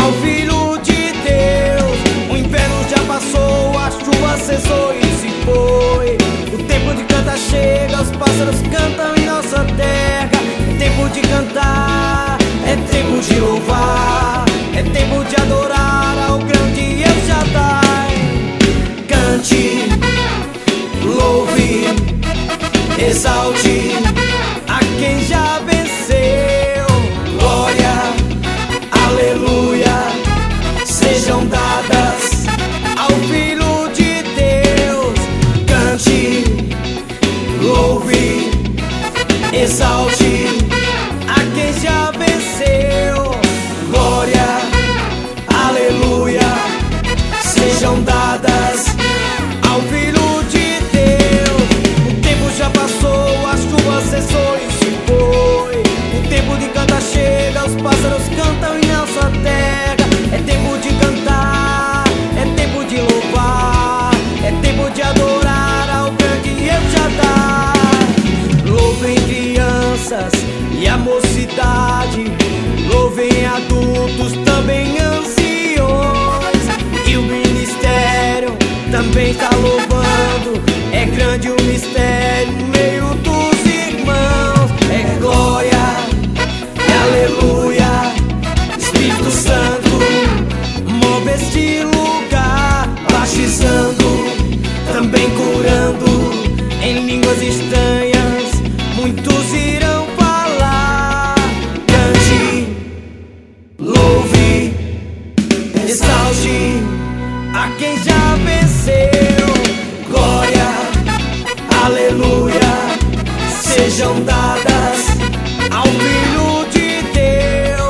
ao Filho de Deus. O inverno já passou, a chuva cessou e se foi. O tempo de cantar chega, os pássaros cantam em nossa terra. É tempo de cantar, é tempo de louvar, é tempo de adorar ao grande El Shaddai. Cante, louve, exalte a quem já venceu. Glória, aleluia, sejam dadas ao Filho de Deus. Cante, louve, exalte a quem já venceu. Glória, aleluia, sejam dadas ao Filho de Deus. O tempo já passou, a chuva cessou e se foi. O tempo de cantar chega, os pássaros cantam em nossa terra. É tempo de cantar, é tempo de louvar, é tempo de adorar ao grande El Shaddai. Louvem crianças e a mocidade, louvem adultos, também anciões. E o ministério também está louvando. É grande o mistério no meio dos irmãos. É glória e aleluia, Espírito Santo move este lugar, batizando, também curando em línguas estranhas. Muitos irão falar. Cante, louve, exalte a quem já venceu. Glória, aleluia, sejam dadas ao Filho de Deus.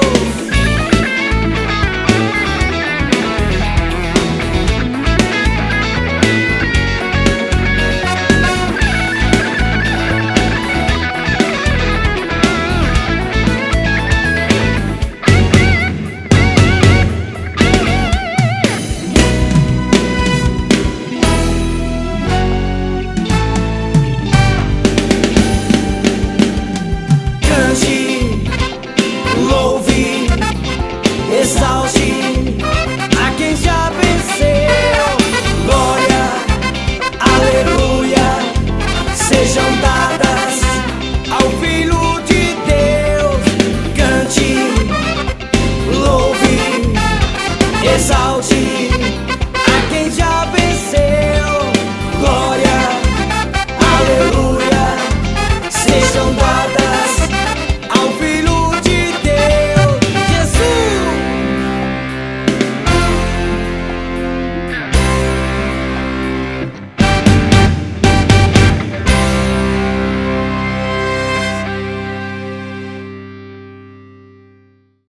Louve, exalte a quem já venceu. Glória, aleluia, sejam dadas ao Filho de Deus. Cante, louve, exalte